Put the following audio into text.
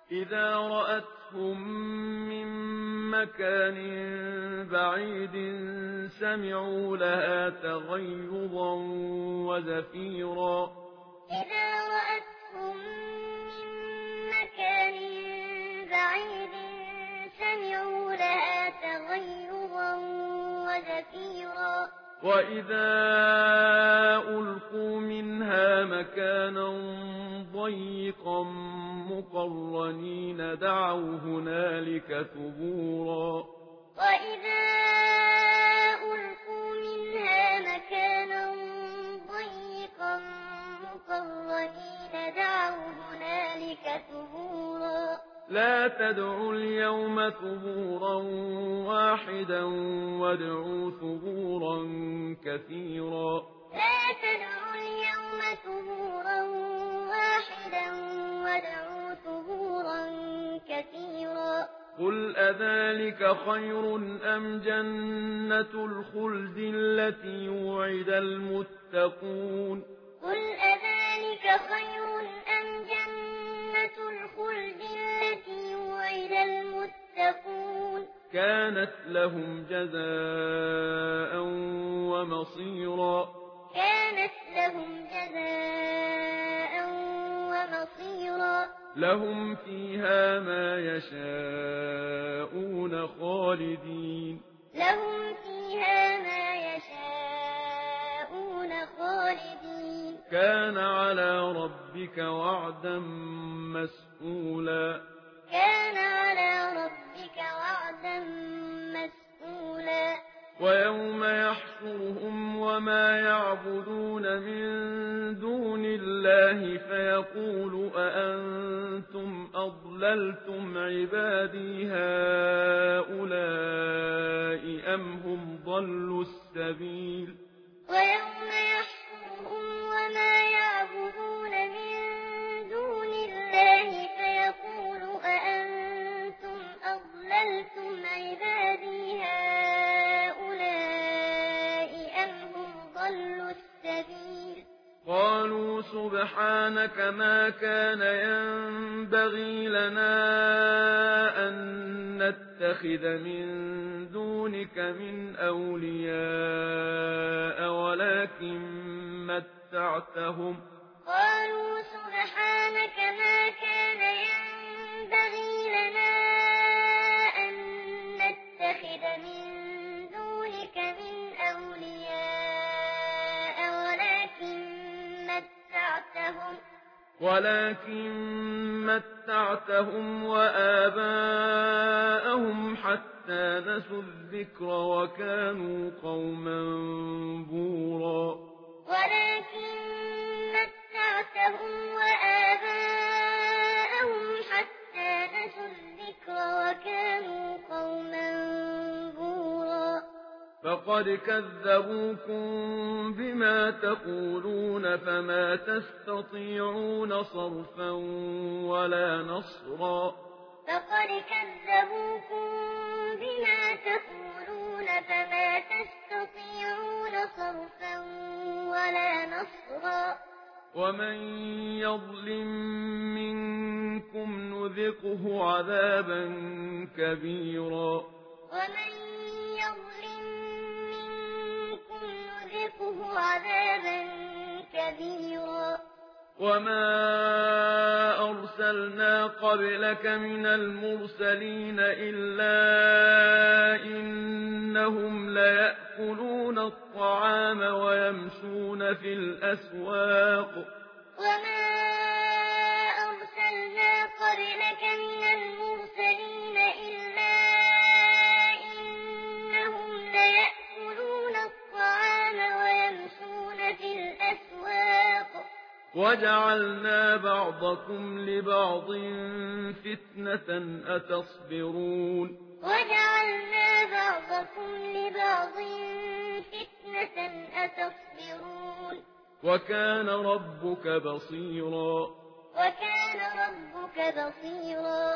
إذا رأتهم من مكان بعيد سمعوا لها تغيظا وزفيرا إذا رأتهم من مكان بعيد سمعوا لها تغيظا وزفيرا وإذا ألقوا منها مكانا ضيقا مقرنين دعوا هنالك ثبورا وإذا ألقوا منها مكانا ضيقا مقرنين دعوا هنالك ثبورا لا تدعوا اليوم ثبورا واحدا وادعوا ثبورا كثيرا لا تدعوا اليوم ثبورا واحدا وادعوا ثبورا كثيرا قل أذلك خير أم جنة الخلد التي وعد المتقون قل أذلك خير أم جنة الخلد التي وعد المتقون كانت لهم جزاء ومصيرا كانت لهم جزاء ومصيرا لهم فيها ما يشاءون خالدين لهم فيها ما يشاءون خالدين كان على ربك وعدا مسئولا كان على ربك وعدا مسئولا ويوم يحشرهم وما يعبدون من دون الله فيقول أأنتم أضللتم عبادي هؤلاء أم هم ضلوا السبيل ويوم يحشرهم وما يعبدون من دون الله فيقول أأنتم أضللتم عبادي هؤلاء أم هم ضلوا السبيل قالوا سبحانك ما كان ينبغي لنا أن نتخذ من دونك من أولياء ولكن متعتهم قالوا سبحانك ما كان ينبغي لنا أن نتخذ من دونك من أولياء ولكن متعتهم وآباءهم حتى نسوا الذكر وكانوا قوما بورا ولكن متعتهم وآباءهم حتى نسوا الذكر وكانوا قوما بورا فقد كذبوكم بما تقولون فما تستطيعون صرفا ولا نصرا فقد كذبوكم بما تقولون فما تستطيعون صرفا ولا نصرا ومن يظلم منكم نذقه عذابا كبيرا ومن يظلم منكم نذقه عذابا كبيرا وما أرسلنا قبلك من المرسلين إلا إنهم ليأكلون الطعام ويمشون في الأسواق وما أرسلنا قبلك من المرسلين إلا إنهم ليأكلون الطعام ويمشون في الأسواق وجعلنا بعضكم لبعض فتنة أتصبرون وجعلنا بعضكم لبعض فتنة أتصبرون وكان ربك بصيرا وكان ربك بصيرا